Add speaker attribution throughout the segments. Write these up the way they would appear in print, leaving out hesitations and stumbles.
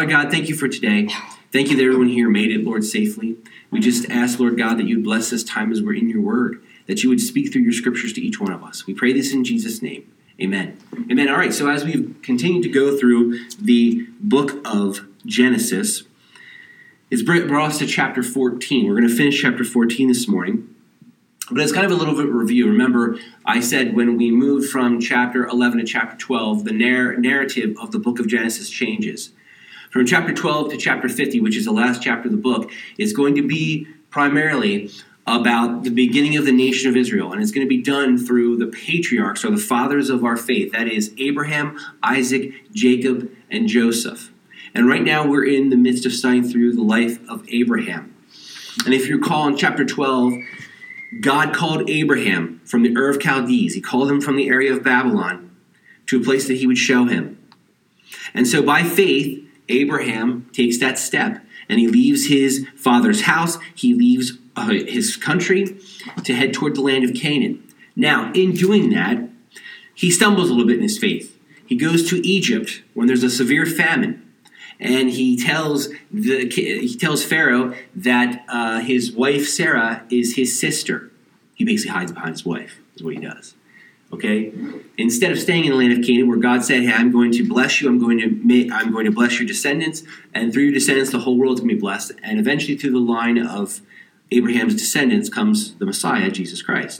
Speaker 1: Father God, thank you for today. Thank you that everyone here made it, Lord, safely. We just ask, Lord God, that you would bless this time as we're in your word, that you would speak through your scriptures to each one of us. We pray this in Jesus' name. Amen. Amen. All right, so as we've continued to go through the book of Genesis, it's brought us to chapter 14. We're going to finish chapter 14 this morning. But it's kind of a little bit of a review. Remember, I said when we moved from chapter 11 to chapter 12, the narrative of the book of Genesis changes. From chapter 12 to chapter 50, which is the last chapter of the book, is going to be primarily about the beginning of the nation of Israel. And it's going to be done through the patriarchs, or the fathers of our faith. That is Abraham, Isaac, Jacob, and Joseph. And right now we're in the midst of studying through the life of Abraham. And if you recall in chapter 12, God called Abraham from the Ur of Chaldees. He called him from the area of Babylon to a place that he would show him. And so by faith, Abraham takes that step. And he leaves his father's house. He leaves his country to head toward the land of Canaan. Now, in doing that, he stumbles a little bit in his faith. He goes to Egypt when there's a severe famine. And he tells Pharaoh that his wife Sarah is his sister. He basically hides behind his wife, is what he does. Okay? Instead of staying in the land of Canaan, where God said, "Hey, I'm going to bless you. I'm going to bless your descendants, and through your descendants, the whole world is going to be blessed." And eventually, through the line of Abraham's descendants, comes the Messiah, Jesus Christ.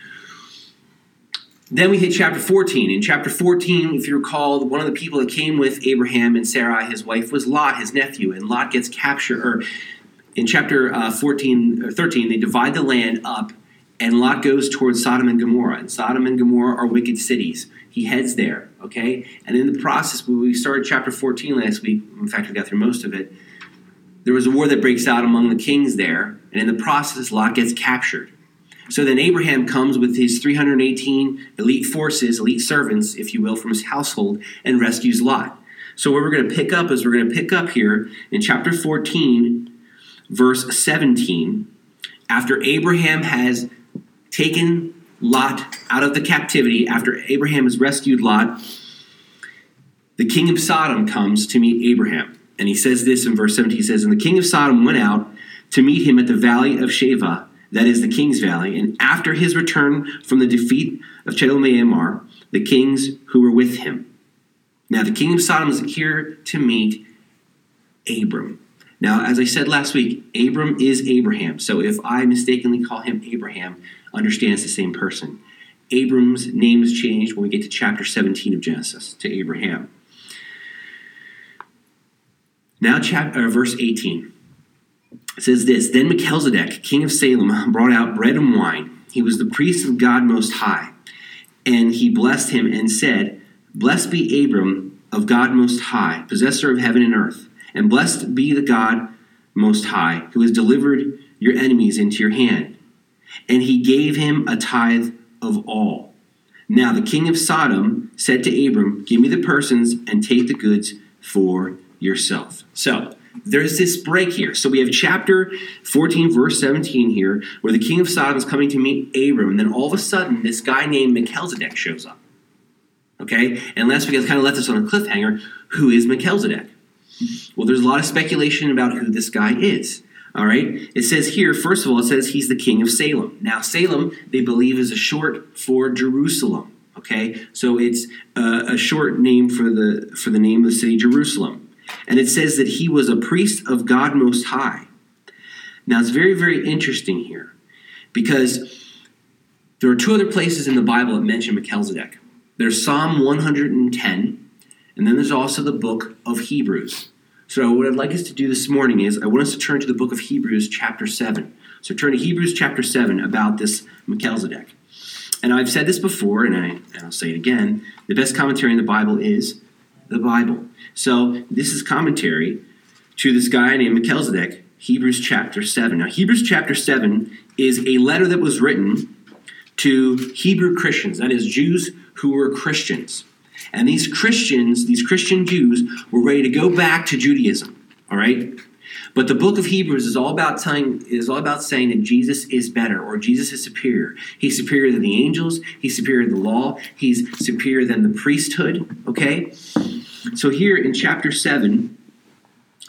Speaker 1: Then we hit chapter 14. In chapter 14, if you recall, one of the people that came with Abraham and Sarai, his wife, was Lot, his nephew. And Lot gets captured. In chapter 13, they divide the land up, and Lot goes towards Sodom and Gomorrah. And Sodom and Gomorrah are wicked cities. He heads there, okay? And in the process, when we started chapter 14 last week, in fact, we got through most of it, there was a war that breaks out among the kings there. And in the process, Lot gets captured. So then Abraham comes with his 318 elite forces, elite servants, if you will, from his household, and rescues Lot. So where we're going to pick up is we're going to pick up here in chapter 14, verse 17. After Abraham has taken Lot out of the captivity, after Abraham has rescued Lot, the king of Sodom comes to meet Abraham. And he says this in verse 17. He says, "And the king of Sodom went out to meet him at the valley of Shaveh, that is the king's valley. And after his return from the defeat of Chedorlaomer, the kings who were with him." Now the king of Sodom is here to meet Abram. Now, as I said last week, Abram is Abraham. So if I mistakenly call him Abraham, understand it's the same person. Abram's name is changed when we get to chapter 17 of Genesis to Abraham. Now, verse 18. It says this, "Then Melchizedek, king of Salem, brought out bread and wine. He was the priest of God Most High. And he blessed him and said, 'Blessed be Abram of God Most High, possessor of heaven and earth. And blessed be the God Most High, who has delivered your enemies into your hand.' And he gave him a tithe of all. Now the king of Sodom said to Abram, 'Give me the persons and take the goods for yourself.'" So there's this break here. So we have chapter 14, verse 17 here, where the king of Sodom is coming to meet Abram. And then all of a sudden, this guy named Melchizedek shows up. Okay? And last week I kind of left this on a cliffhanger. Who is Melchizedek? Well, there's a lot of speculation about who this guy is. All right? It says here, first of all, it says he's the king of Salem. Now, Salem, they believe, is a short for Jerusalem. Okay? So it's a short name for the name of the city Jerusalem. And it says that he was a priest of God Most High. Now, it's very, very interesting here because there are two other places in the Bible that mention Melchizedek. There's Psalm 110, and then there's also the book of Hebrews. So what I'd like us to do this morning is I want us to turn to the book of Hebrews chapter 7. So turn to Hebrews chapter 7 about this Melchizedek. And I've said this before, and I'll say it again, the best commentary in the Bible is the Bible. So this is commentary to this guy named Melchizedek, Hebrews chapter 7. Now, Hebrews chapter 7 is a letter that was written to Hebrew Christians, that is, Jews who were Christians. And these Christian Jews were ready to go back to Judaism, all right? But the book of Hebrews is all about saying that Jesus is better, or Jesus is superior. He's superior than the angels. He's superior than the law. He's superior than the priesthood, okay? So here in chapter 7,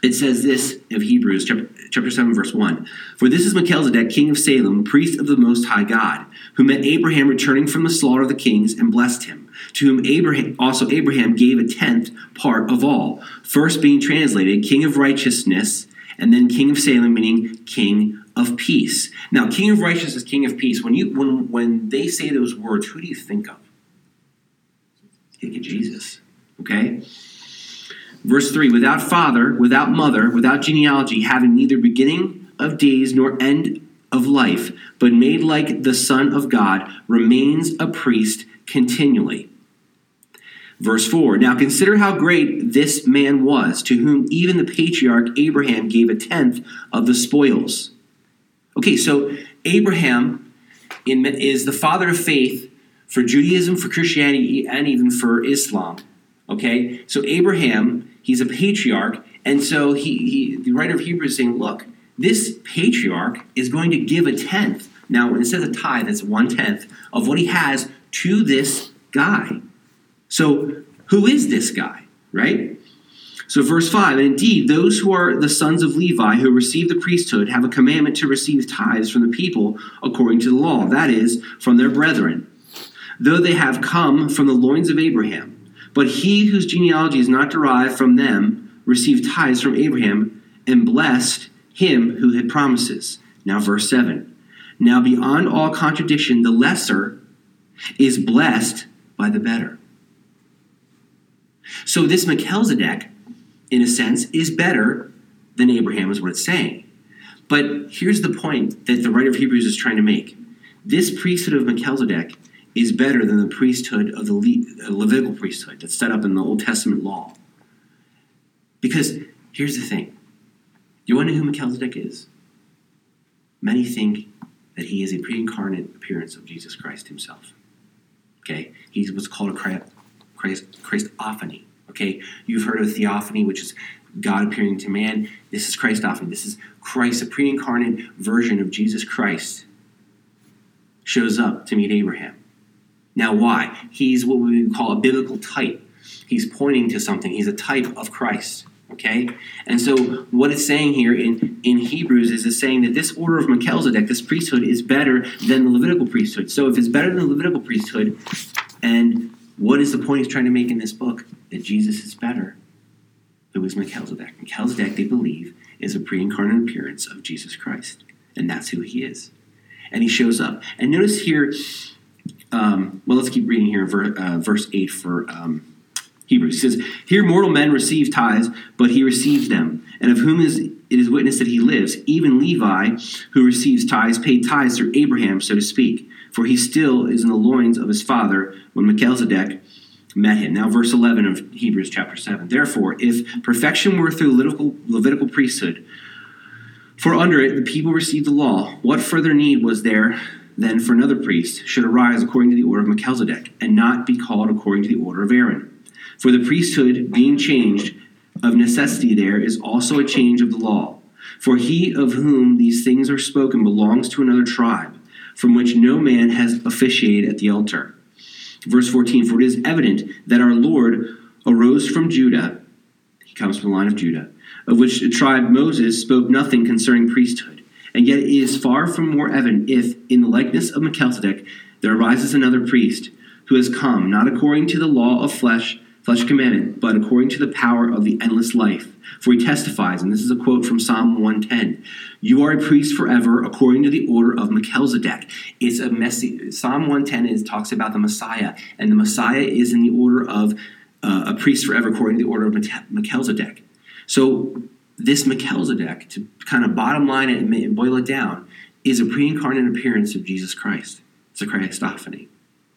Speaker 1: It says this of Hebrews chapter 7, verse 1. For this is Melchizedek, king of Salem, priest of the Most High God, who met Abraham returning from the slaughter of the kings and blessed him, to whom Abraham gave a tenth part of all, first being translated king of righteousness, and then king of Salem, meaning king of peace. Now, king of righteousness, king of peace, when they say those words, who do you think of? You think of Jesus, okay? Verse 3, without father, without mother, without genealogy, having neither beginning of days nor end of life, but made like the Son of God, remains a priest continually. Verse 4, now consider how great this man was, to whom even the patriarch Abraham gave a tenth of the spoils. Okay, so Abraham is the father of faith for Judaism, for Christianity, and even for Islam. Okay, so Abraham, he's a patriarch, and so the writer of Hebrews is saying, look, this patriarch is going to give a tenth. Now, when it says a tithe, that's 1/10 of what he has to this guy. So, who is this guy, right? So, verse 5, and indeed, those who are the sons of Levi who receive the priesthood have a commandment to receive tithes from the people according to the law, that is, from their brethren, though they have come from the loins of Abraham. But he whose genealogy is not derived from them received tithes from Abraham and blessed him who had promises. Now, verse 7. Now, beyond all contradiction, the lesser is blessed by the better. So this Melchizedek, in a sense, is better than Abraham, is what it's saying. But here's the point that the writer of Hebrews is trying to make. This priesthood of Melchizedek is better than the priesthood of the Levitical priesthood that's set up in the Old Testament law. Because here's the thing. You want to know who Melchizedek is? Many think that he is a pre-incarnate appearance of Jesus Christ himself. Okay? He's what's called a Christophany. Okay? You've heard of theophany, which is God appearing to man. This is Christophany. This is Christ, a pre-incarnate version of Jesus Christ, shows up to meet Abraham. Now, why? He's what we would call a biblical type. He's pointing to something. He's a type of Christ, okay? And so what it's saying here in Hebrews is it's saying that this order of Melchizedek, this priesthood, is better than the Levitical priesthood. So if it's better than the Levitical priesthood, and what is the point he's trying to make in this book? That Jesus is better. Who is Melchizedek? Melchizedek, they believe, is a pre-incarnate appearance of Jesus Christ. And that's who he is. And he shows up. And notice here, let's keep reading here in verse 8 for Hebrews. It says, here mortal men receive tithes, but he receives them. And of whom it is witness that he lives. Even Levi, who receives tithes, paid tithes through Abraham, so to speak. For he still is in the loins of his father when Melchizedek met him. Now verse 11 of Hebrews chapter 7. Therefore, if perfection were through Levitical priesthood, for under it the people received the law, what further need was there then for another priest should arise according to the order of Melchizedek, and not be called according to the order of Aaron? For the priesthood being changed, of necessity there is also a change of the law. For he of whom these things are spoken belongs to another tribe, from which no man has officiated at the altar. Verse 14, for it is evident that our Lord arose from Judah, he comes from the line of Judah, of which the tribe Moses spoke nothing concerning priesthood. And yet it is far from more evident if, in the likeness of Melchizedek, there arises another priest, who has come, not according to the law of flesh commandment, but according to the power of the endless life. For he testifies, and this is a quote from Psalm 110, you are a priest forever according to the order of Melchizedek. It's a messy. Psalm 110 talks about the Messiah, and the Messiah is in the order of a priest forever according to the order of Melchizedek. So this Melchizedek, to kind of bottom line it and boil it down, is a pre-incarnate appearance of Jesus Christ. It's a Christophany.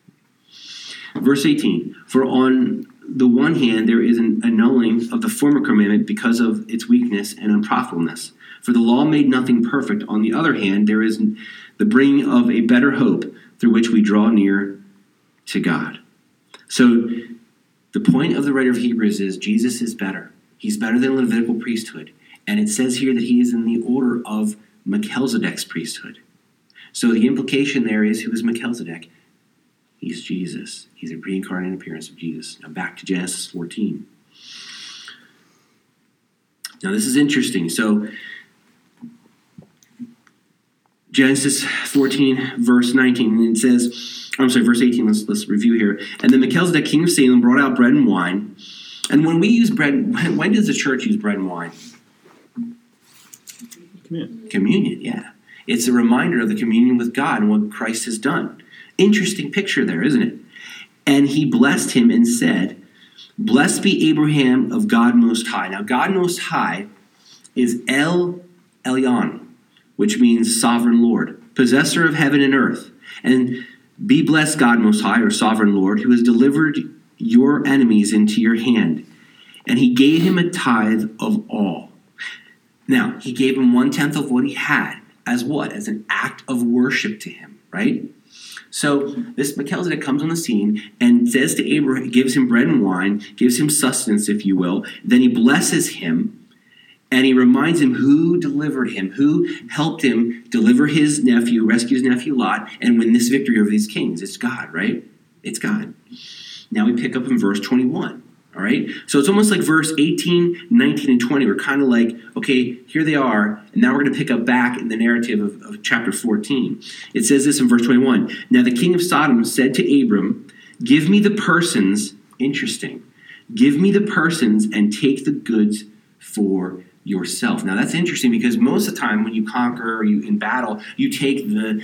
Speaker 1: Verse 18, for on the one hand there is an annulling of the former commandment because of its weakness and unprofitableness. For the law made nothing perfect. On the other hand, there is the bringing of a better hope through which we draw near to God. So the point of the writer of Hebrews is Jesus is better. He's better than Levitical priesthood. And it says here that he is in the order of Melchizedek's priesthood. So the implication there is, who is Melchizedek? He's Jesus. He's a pre-incarnate appearance of Jesus. Now back to Genesis 14. Now, this is interesting. So, Genesis 14, verse 19, and it says, verse 18, let's review here. And then Melchizedek, king of Salem, brought out bread and wine. And when we use bread, when does the church use bread and wine? Communion, yeah. It's a reminder of the communion with God and what Christ has done. Interesting picture there, isn't it? And he blessed him and said, "Blessed be Abraham of God Most High." Now, God Most High is El Elyon, which means sovereign Lord, possessor of heaven and earth. And be blessed, God Most High, or sovereign Lord, who has delivered your enemies into your hand. And he gave him a tithe of all. Now, he gave him 1/10 of what he had. As what? As an act of worship to him, right? So this Melchizedek comes on the scene and says to Abraham, gives him bread and wine, gives him sustenance, if you will. Then he blesses him, and he reminds him who delivered him, who helped him deliver his nephew, rescue his nephew Lot, and win this victory over these kings. It's God, right? It's God. Now we pick up in verse 21. All right? So it's almost like verse 18, 19, and 20. We're kind of like, okay, here they are, and now we're going to pick up back in the narrative of chapter 14. It says this in verse 21. Now the king of Sodom said to Abram, "Give me the persons," interesting, "give me the persons and take the goods for yourself." Now that's interesting because most of the time when you conquer or you in battle, you take the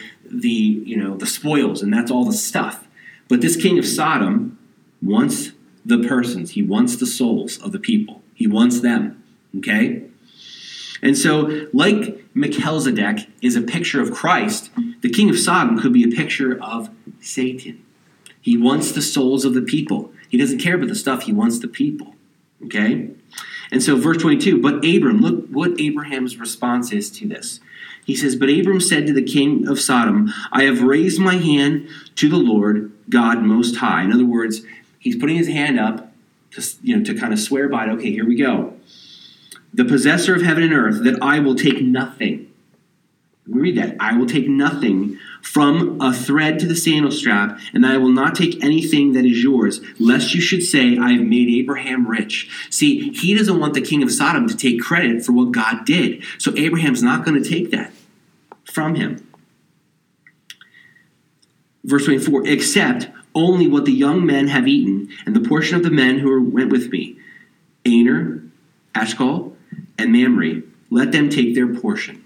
Speaker 1: spoils, and that's all the stuff. But this king of Sodom wants the persons. He wants the souls of the people. He wants them. Okay? And so, like Melchizedek is a picture of Christ, the king of Sodom could be a picture of Satan. He wants the souls of the people. He doesn't care about the stuff. He wants the people. Okay? And so, verse 22, but Abram, look what Abraham's response is to this. He says, "But Abram said to the king of Sodom, I have raised my hand to the Lord God Most High." In other words, he's putting his hand up to kind of swear by it. Okay, here we go. "The possessor of heaven and earth, that I will take nothing." Read that. "I will take nothing from a thread to the sandal strap, and that I will not take anything that is yours, lest you should say, I have made Abraham rich." See, he doesn't want the king of Sodom to take credit for what God did. So Abraham's not going to take that from him. Verse 24, "Except only what the young men have eaten, and the portion of the men who went with me, Aner, Eshcol, and Mamre, let them take their portion."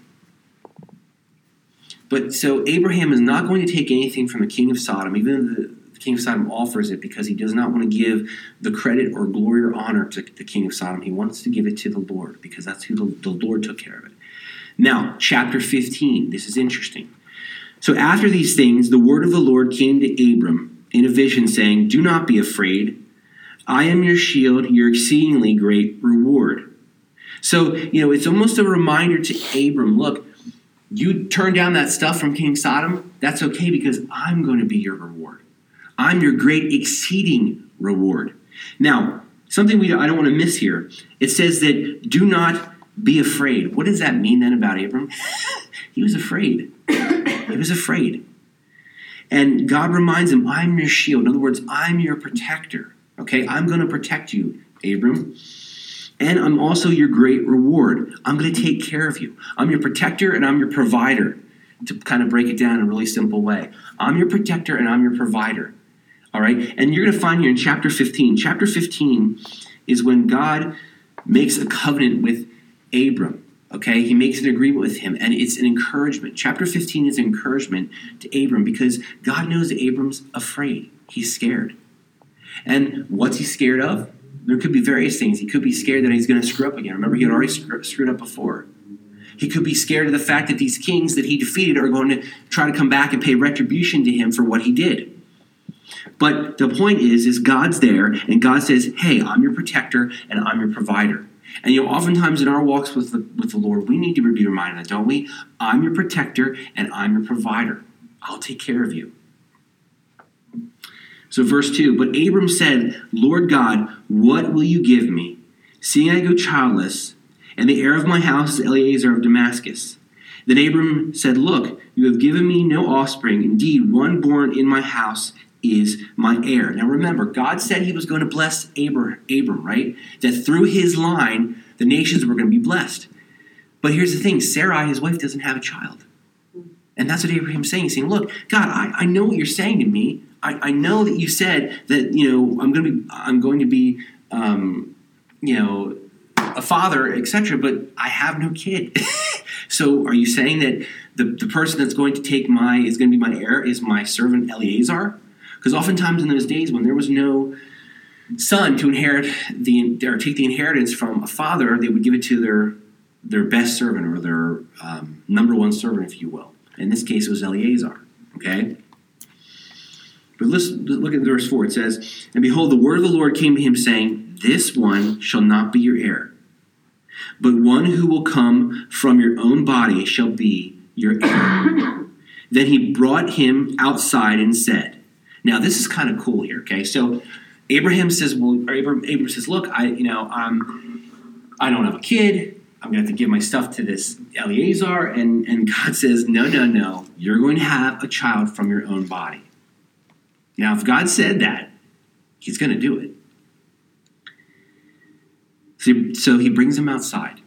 Speaker 1: But so Abraham is not going to take anything from the king of Sodom, even though the king of Sodom offers it, because he does not want to give the credit or glory or honor to the king of Sodom. He wants to give it to the Lord, because that's who the Lord took care of it. Now, chapter 15, this is interesting. "So after these things, the word of the Lord came to Abram in a vision, saying, Do not be afraid. I am your shield, your exceedingly great reward." So, it's almost a reminder to Abram, look, you turn down that stuff from King Sodom, that's okay, because I'm going to be your reward. I'm your great exceeding reward. Now, something I don't want to miss here. It says that do not be afraid. What does that mean then about Abram? He was afraid. He was afraid. And God reminds him, I'm your shield. In other words, I'm your protector. Okay, I'm going to protect you, Abram. And I'm also your great reward. I'm going to take care of you. I'm your protector and I'm your provider. To kind of break it down in a really simple way. I'm your protector and I'm your provider. All right? And you're going to find here in chapter 15. Chapter 15 is when God makes a covenant with Abram. Okay? He makes an agreement with him. And it's an encouragement. Chapter 15 is an encouragement to Abram because God knows that Abram's afraid. He's scared. And what's he scared of? There could be various things. He could be scared that he's going to screw up again. Remember, he had already screwed up before. He could be scared of the fact that these kings that he defeated are going to try to come back and pay retribution to him for what he did. But the point is God's there, and God says, hey, I'm your protector, and I'm your provider. And oftentimes in our walks with the Lord, we need to be reminded of that, don't we? I'm your protector, and I'm your provider. I'll take care of you. So verse 2, but Abram said, Lord God, what will you give me, seeing I go childless, and the heir of my house is Eliezer of Damascus? Then Abram said, look, you have given me no offspring. Indeed, one born in my house is my heir. Now remember, God said he was going to bless Abram, right? That through his line, The nations were going to be blessed. But here's the thing, Sarai, his wife, doesn't have a child. And that's what Abraham's saying. He's saying, look, God, I know what you're saying to me. I know that you said that, I'm going to be a father, etc., but I have no kid. So are you saying that the person that's going to is going to be my heir is my servant Eliezer? Because oftentimes in those days when there was no son to inherit or take the inheritance from a father, they would give it to their best servant or their number one servant, if you will. In this case, it was Eliezer. Okay? But let's look at verse 4. It says, and behold, the word of the Lord came to him, saying, this one shall not be your heir, but one who will come from your own body shall be your heir. Then he brought him outside and said, now this is kind of cool here, okay? So Abraham says, Abraham says, look, I don't have a kid. I'm going to have to give my stuff to this Eliezer. And God says, no, you're going to have a child from your own body. Now, if God said that, he's going to do it. So he brings him outside.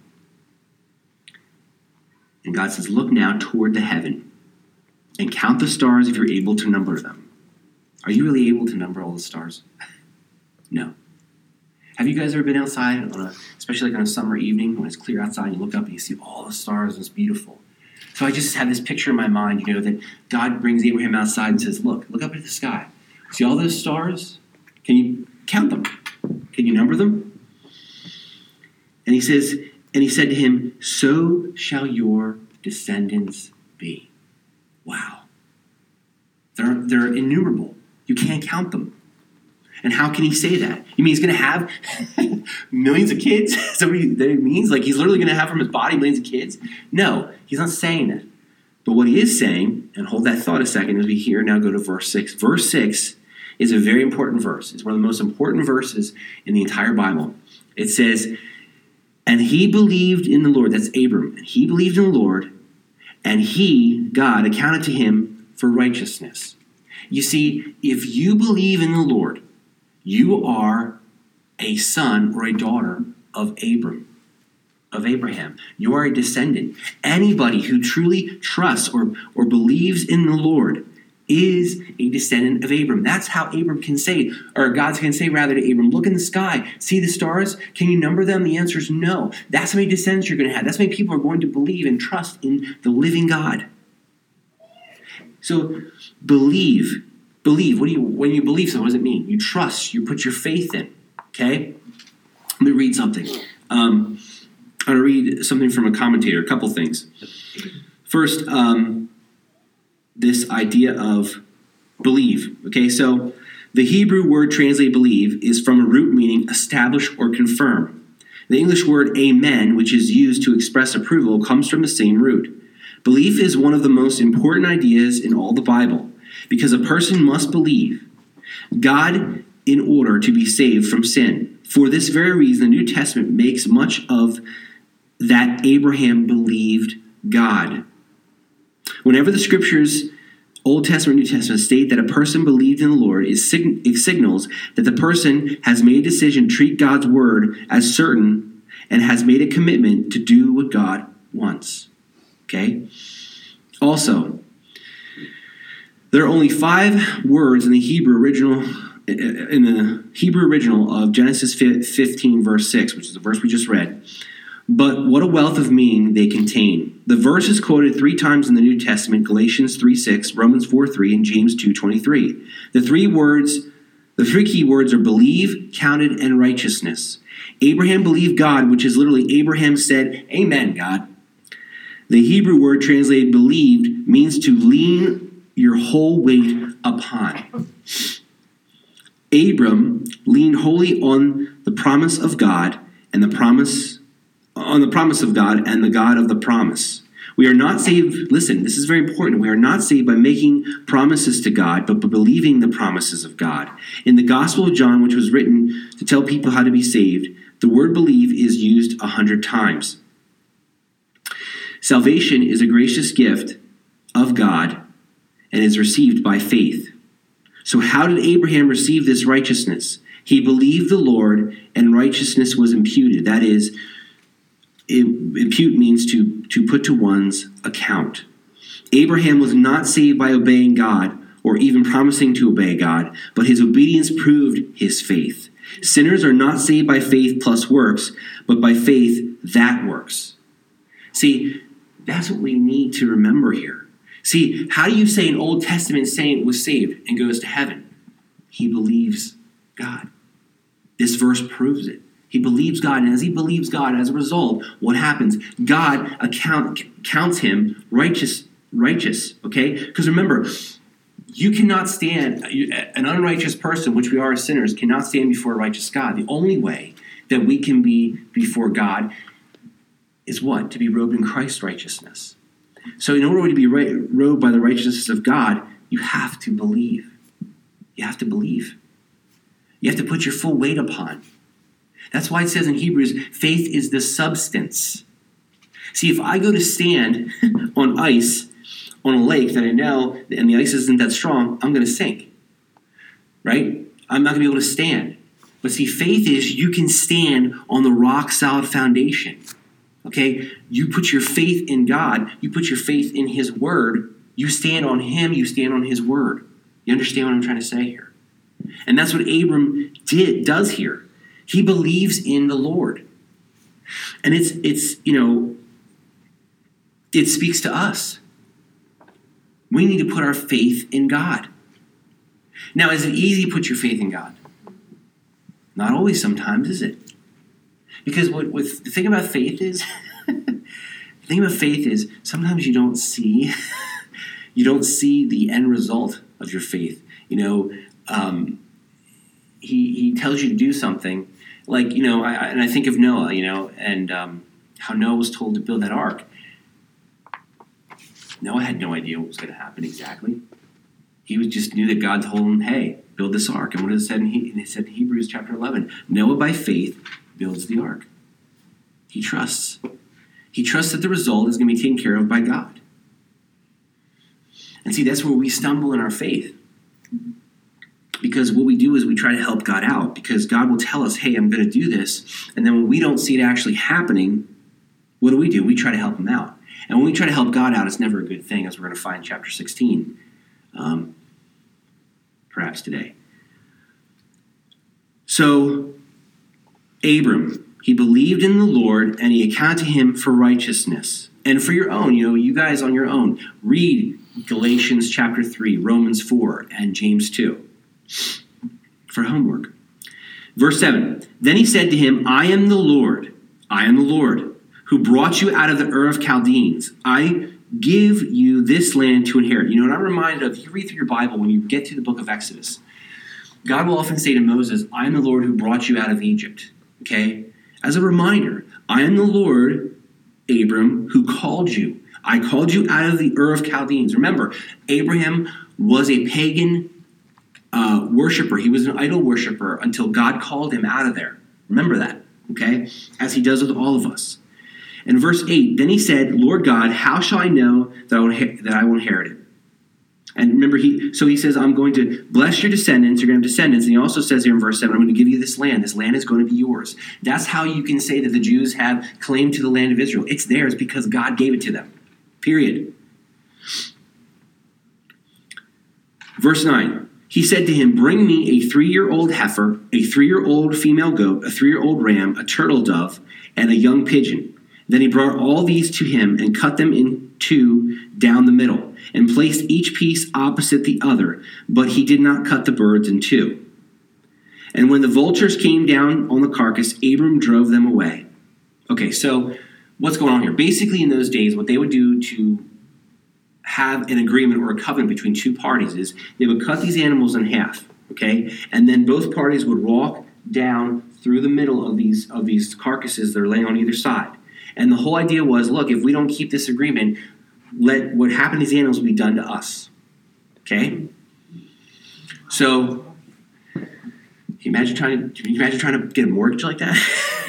Speaker 1: And God says, look now toward the heaven and count the stars if you're able to number them. Are you really able to number all the stars? No. Have you guys ever been outside, especially like on a summer evening when it's clear outside, and you look up and you see all the stars and it's beautiful? So I just have this picture in my mind, that God brings Abraham outside and says, look up at the sky. See all those stars? Can you count them? Can you number them? And he said to him, so shall your descendants be. Wow. They're innumerable. You can't count them. And how can he say that? You mean he's going to have millions of kids? Somebody that it means? Like he's literally going to have from his body millions of kids? No, he's not saying that. But what he is saying, and hold that thought a second as we now go to verse 6. Verse 6 is a very important verse. It's one of the most important verses in the entire Bible. It says, and he believed in the Lord. That's Abram. And he believed in the Lord, and he, God, accounted to him for righteousness. You see, if you believe in the Lord, you are a son or a daughter of Abraham. You are a descendant. Anybody who truly trusts or believes in the Lord is a descendant of Abram. That's how Abram can say, or God can say rather to Abram, look in the sky, see the stars? Can you number them? The answer is no. That's how many descendants you're going to have. That's how many people are going to believe and trust in the living God. So believe. When you believe something, what does it mean? You trust. You put your faith in. Okay? Let me read something. I'm going to read something from a commentator, a couple things. First, this idea of believe. Okay, so the Hebrew word translated believe is from a root meaning establish or confirm. The English word amen, which is used to express approval, comes from the same root. Belief is one of the most important ideas in all the Bible, because a person must believe God in order to be saved from sin. For this very reason, the New Testament makes much of that Abraham believed God. Whenever the scriptures, Old Testament, New Testament, state that a person believed in the Lord, it signals that the person has made a decision to treat God's word as certain and has made a commitment to do what God wants. Okay? Also, there are only 5 words in the Hebrew original of Genesis 15, verse 6, which is the verse we just read. But what a wealth of meaning they contain. The verse is quoted 3 times in the New Testament: Galatians 3:6, Romans 4:3, and James 2:23. The three key words are believe, counted, and righteousness. Abraham believed God, which is literally Abraham said, "Amen, God." The Hebrew word translated believed means to lean your whole weight upon. Abram leaned wholly on the promise of God and the promise of God and the God of the promise. We are not saved, listen, this is very important. We are not saved by making promises to God, but by believing the promises of God. In the Gospel of John, which was written to tell people how to be saved, the word believe is used 100 times. Salvation is a gracious gift of God and is received by faith. So how did Abraham receive this righteousness? He believed the Lord, and righteousness was imputed. That is, impute means to put to one's account. Abraham was not saved by obeying God or even promising to obey God, but his obedience proved his faith. Sinners are not saved by faith plus works, but by faith that works. See, that's what we need to remember here. See, how do you say an Old Testament saint was saved and goes to heaven? He believes God. This verse proves it. He believes God, and as he believes God, as a result, what happens? God counts him righteous, okay? Because remember, you cannot stand, an unrighteous person, which we are as sinners, cannot stand before a righteous God. The only way that we can be before God is what? To be robed in Christ's righteousness. So in order to be robed by the righteousness of God, you have to believe. You have to believe. You have to put your full weight upon. That's why it says in Hebrews, faith is the substance. See, if I go to stand on ice on a lake that I know, and the ice isn't that strong, I'm going to sink. Right? I'm not going to be able to stand. But see, faith is you can stand on the rock-solid foundation. Okay? You put your faith in God. You put your faith in his word. You stand on him. You stand on his word. You understand what I'm trying to say here? And that's what Abram does here. He believes in the Lord. And it speaks to us. We need to put our faith in God. Now, is it easy to put your faith in God? Not always sometimes, is it? Because the thing about faith is, sometimes you don't see the end result of your faith. He tells you to do something, like, I think of Noah, and how Noah was told to build that ark. Noah had no idea what was going to happen exactly. He just knew that God told him, hey, build this ark. And what it said in Hebrews chapter 11, Noah by faith builds the ark. He trusts. He trusts that the result is going to be taken care of by God. And see, that's where we stumble in our faith. Because what we do is we try to help God out. Because God will tell us, hey, I'm going to do this. And then when we don't see it actually happening, what do? We try to help him out. And when we try to help God out, it's never a good thing, as we're going to find in chapter 16, perhaps today. So, Abram, he believed in the Lord, and he accounted to him for righteousness. And for your own, you guys on your own, read Galatians chapter 3, Romans 4, and James 2 for homework. Verse 7, then he said to him, I am the Lord, who brought you out of the Ur of Chaldeans. I give you this land to inherit. And I'm reminded of, you read through your Bible, when you get to the book of Exodus, God will often say to Moses, I am the Lord who brought you out of Egypt. Okay? As a reminder, I am the Lord, Abram, who called you. I called you out of the Ur of Chaldeans. Remember, Abraham was a pagan worshiper. He was an idol worshiper until God called him out of there. Remember that, okay? As he does with all of us. In verse 8, then he said, Lord God, how shall I know that I will inherit it? And remember, he says, I'm going to bless your descendants. You're going to have descendants. And he also says here in verse 7, I'm going to give you this land. This land is going to be yours. That's how you can say that the Jews have claim to the land of Israel. It's theirs because God gave it to them. Period. Verse 9, he said to him, bring me a 3-year-old heifer, a 3-year-old female goat, a 3-year-old ram, a turtle dove, and a young pigeon. Then he brought all these to him and cut them in two down the middle and placed each piece opposite the other, but he did not cut the birds in two. And when the vultures came down on the carcass, Abram drove them away. Okay, so what's going on here? Basically, in those days, what they would do to have an agreement or a covenant between two parties is they would cut these animals in half, okay? And then both parties would walk down through the middle of these carcasses that are laying on either side. And the whole idea was, look, if we don't keep this agreement, let what happened to these animals be done to us. Okay? So, can you imagine trying to get a mortgage like that?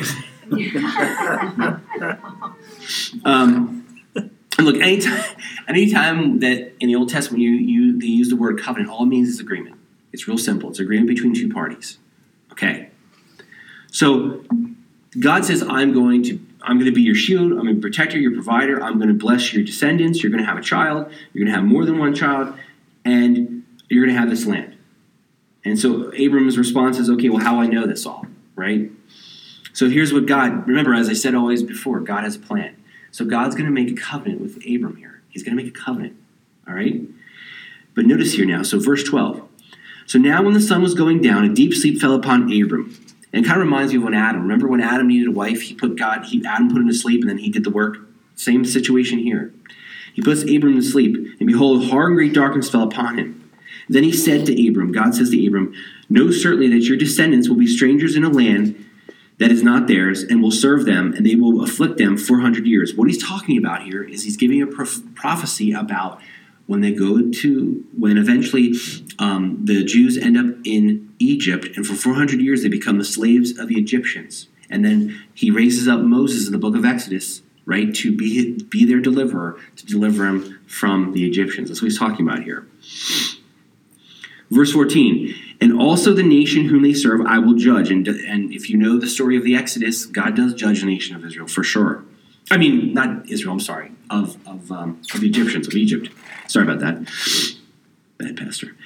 Speaker 1: And look, anytime that in the Old Testament they use the word covenant, all it means is agreement. It's real simple. It's agreement between two parties. Okay. So God says, I'm going to I'm going to be your shield. I'm going to protect you, your provider. I'm going to bless your descendants. You're going to have a child. You're going to have more than one child. And you're going to have this land. And so Abram's response is, okay, well, how do I know this all, right? So here's what God, remember, as I said always before, God has a plan. So God's going to make a covenant with Abram here. He's going to make a covenant, all right? But notice here now, so verse 12. So now when the sun was going down, a deep sleep fell upon Abram. And it kind of reminds me of when Adam, remember when Adam needed a wife, Adam put him to sleep and then he did the work? Same situation here. He puts Abram to sleep, and behold, hard and great darkness fell upon him. Then he said to Abram, God says to Abram, know certainly that your descendants will be strangers in a land that is not theirs, and will serve them, and they will afflict them 400 years. What he's talking about here is he's giving a prophecy about when eventually the Jews end up in Egypt, and for 400 years they become the slaves of the Egyptians. And then he raises up Moses in the book of Exodus, right, to be their deliverer, to deliver them from the Egyptians. That's what he's talking about here. Verse 14, and also the nation whom they serve I will judge. And if you know the story of the Exodus, God does judge the nation of Israel for sure. I mean, not Israel, I'm sorry, of the Egyptians, of Egypt. Sorry about that. Bad pastor.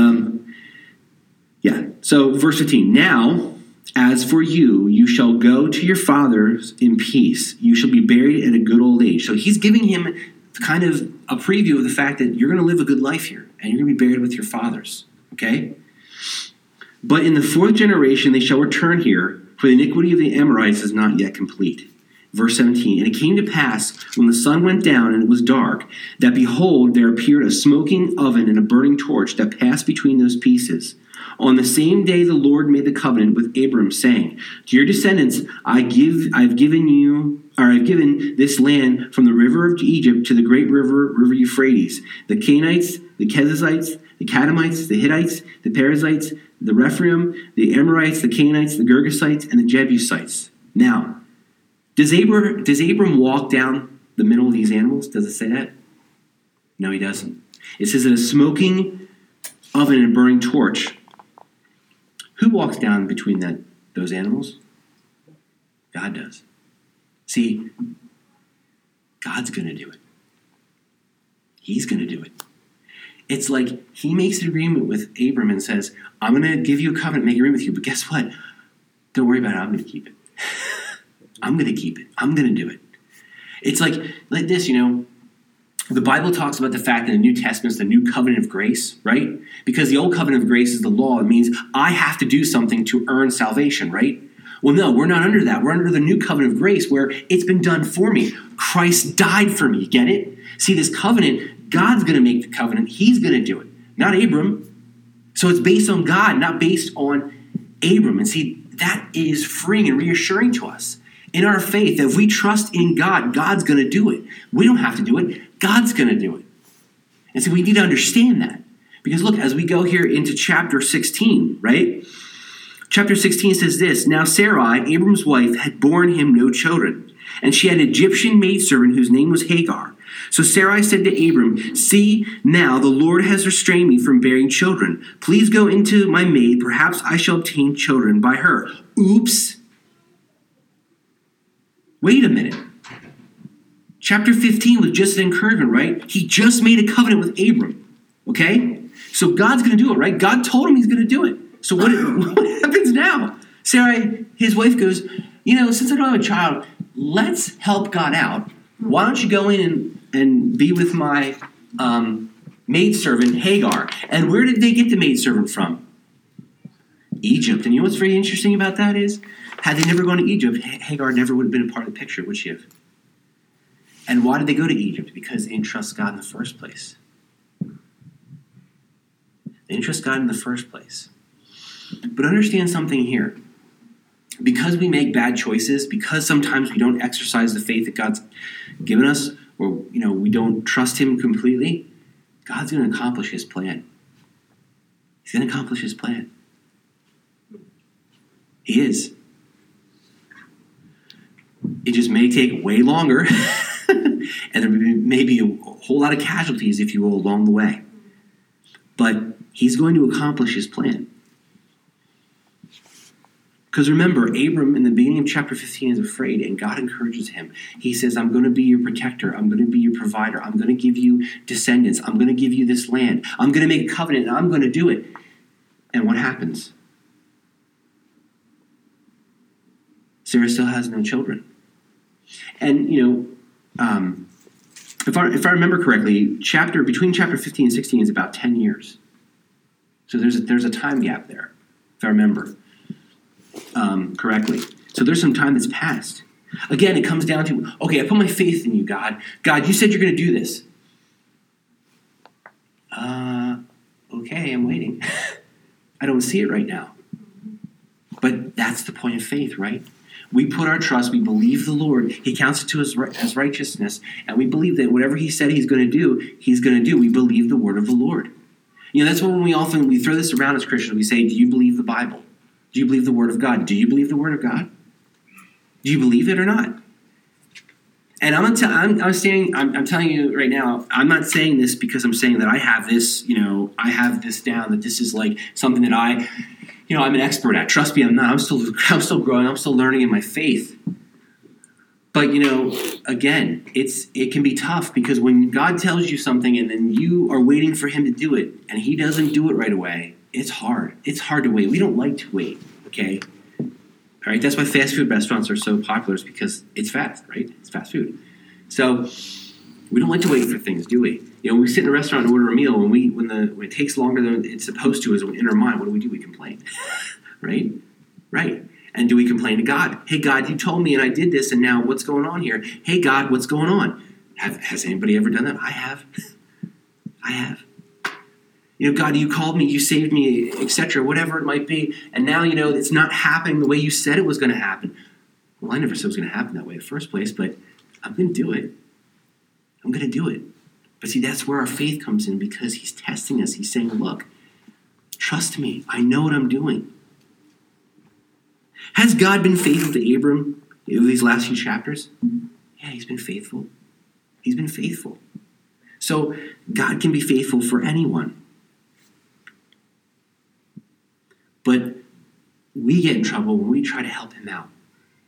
Speaker 1: So verse 15, now, as for you, you shall go to your fathers in peace. You shall be buried at a good old age. So he's giving him kind of a preview of the fact that you're going to live a good life here, and you're going to be buried with your fathers. Okay? But in the fourth generation they shall return here, for the iniquity of the Amorites is not yet complete. Verse 17, and it came to pass, when the sun went down and it was dark, that behold, there appeared a smoking oven and a burning torch that passed between those pieces. On the same day the Lord made the covenant with Abram, saying, to your descendants I've given this land from the river of Egypt to the great river Euphrates, the Canaanites, the Kenizzites, the Kadmonites, the Hittites, the Perizzites, the Rephaim, the Amorites, the Canaanites, the Girgashites, and the Jebusites. Now, does Abram walk down the middle of these animals? Does it say that? No, he doesn't. It says that a smoking oven and a burning torch. Who walks down between those animals? God does. See, God's going to do it. He's going to do it. It's like he makes an agreement with Abram and says, I'm going to give you a covenant, make an agreement with you, but guess what? Don't worry about it. I'm going to keep it. I'm going to keep it. I'm going to do it. It's like this, the Bible talks about the fact that the New Testament is the new covenant of grace, right? Because the old covenant of grace is the law. It means I have to do something to earn salvation, right? Well, no, we're not under that. We're under the new covenant of grace where it's been done for me. Christ died for me. Get it? See, this covenant, God's going to make the covenant. He's going to do it, not Abram. So it's based on God, not based on Abram. And see, that is freeing and reassuring to us in our faith that if we trust in God, God's going to do it. We don't have to do it. God's going to do it. And so we need to understand that. Because look, as we go here into chapter 16, right? Chapter 16 says this, now Sarai, Abram's wife, had borne him no children, and she had an Egyptian maidservant whose name was Hagar. So Sarai said to Abram, see, now the Lord has restrained me from bearing children. Please go into my maid. Perhaps I shall obtain children by her. Oops. Wait a minute. Chapter 15 was just an encouragement, right? He just made a covenant with Abram. Okay? So God's going to do it, right? God told him he's going to do it. So what happens now? Sarai, his wife, goes, since I don't have a child, let's help God out. Why don't you go in and be with my maidservant, Hagar? And where did they get the maidservant from? Egypt. And you know what's very interesting about that is, had they never gone to Egypt, Hagar never would have been a part of the picture, would she have? And why did they go to Egypt? Because they didn't trust God in the first place. They didn't trust God in the first place. But understand something here. Because we make bad choices, because sometimes we don't exercise the faith that God's given us, or we don't trust him completely, God's going to accomplish his plan. He's going to accomplish his plan. He is. It just may take way longer, and there may be a whole lot of casualties, if you will, along the way. But he's going to accomplish his plan. Because remember, Abram in the beginning of chapter 15 is afraid, and God encourages him. He says, I'm going to be your protector. I'm going to be your provider. I'm going to give you descendants. I'm going to give you this land. I'm going to make a covenant, and I'm going to do it. And what happens? Sarah still has no children. And, if I remember correctly, between chapter 15 and 16 is about 10 years. So there's a time gap there, if I remember correctly. So there's some time that's passed. Again, it comes down to, okay, I put my faith in you, God. God, you said you're going to do this. Okay, I'm waiting. I don't see it right now. But that's the point of faith, right? We put our trust, we believe the Lord. He counts it to us as righteousness. And we believe that whatever he said he's going to do, he's going to do. We believe the word of the Lord. That's when we throw this around as Christians. We say, do you believe the Bible? Do you believe the word of God? Do you believe the word of God? Do you believe it or not? And I'm telling you right now, I'm not saying this because I'm saying that I have this down, that this is like something that I'm an expert at. Trust me, I'm not. I'm still growing. I'm still learning in my faith. But, again, it can be tough because when God tells you something and then you are waiting for him to do it and he doesn't do it right away, it's hard. It's hard to wait. We don't like to wait, okay? All right, that's why fast food restaurants are so popular, is because it's fast, right? It's fast food. So we don't like to wait for things, do we? We sit in a restaurant and order a meal, and when it takes longer than it's supposed to, is in our mind, what do? We complain, right? Right. And do we complain to God? Hey, God, you told me and I did this, and now what's going on here? Hey, God, what's going on? Has anybody ever done that? I have. I have. God, you called me, you saved me, etc., whatever it might be, and now, it's not happening the way you said it was going to happen. Well, I never said it was going to happen that way in the first place, but I'm going to do it. I'm going to do it. But see, that's where our faith comes in, because he's testing us. He's saying, look, trust me. I know what I'm doing. Has God been faithful to Abram in these last few chapters? Yeah, he's been faithful. He's been faithful. So God can be faithful for anyone. But we get in trouble when we try to help him out.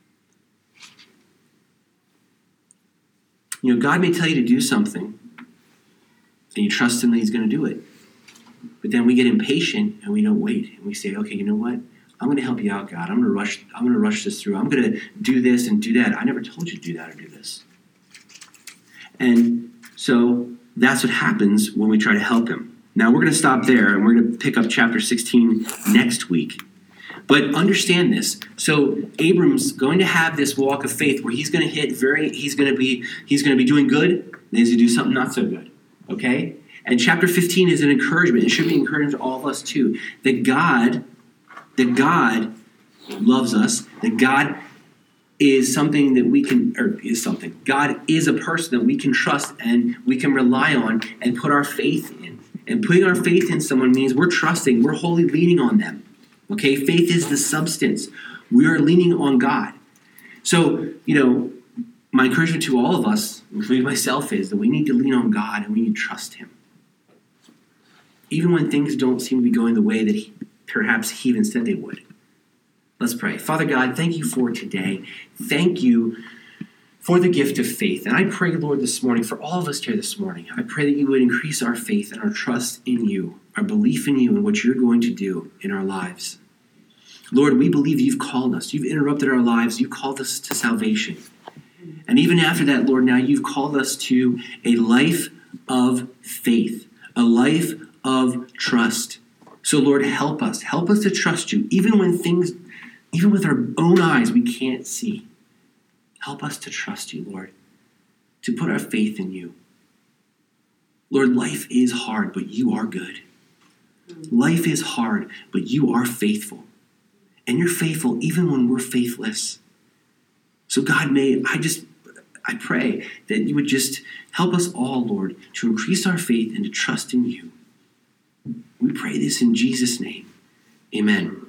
Speaker 1: God may tell you to do something, and you trust him that he's going to do it. But then we get impatient and we don't wait. And we say, okay, you know what? I'm going to help you out, God. I'm going to rush this through. I'm going to do this and do that. I never told you to do that or do this. And so that's what happens when we try to help him. Now, we're going to stop there, and we're going to pick up chapter 16 next week. But understand this. So Abram's going to have this walk of faith where he's going to be doing good, and he's going to do something not so good. Okay? And chapter 15 is an encouragement. It should be encouraging to all of us too. That God loves us. That God is something that we can, God is a person that we can trust and we can rely on and put our faith in. And putting our faith in someone means we're trusting, we're wholly leaning on them. Okay? Faith is the substance. We are leaning on God. So, my encouragement to all of us, including myself, is that we need to lean on God and we need to trust him. Even when things don't seem to be going the way that perhaps he even said they would. Let's pray. Father God, thank you for today. Thank you for the gift of faith. And I pray, Lord, this morning, for all of us here this morning, I pray that you would increase our faith and our trust in you, our belief in you and what you're going to do in our lives. Lord, we believe you've called us. You've interrupted our lives. You've called us to salvation. And even after that, Lord, now you've called us to a life of faith, a life of trust. So, Lord, help us. Help us to trust you, even with our own eyes we can't see. Help us to trust you, Lord, to put our faith in you. Lord, life is hard, but you are good. Life is hard, but you are faithful. And you're faithful even when we're faithless. So God, I pray that you would just help us all, Lord, to increase our faith and to trust in you. We pray this in Jesus' name. Amen.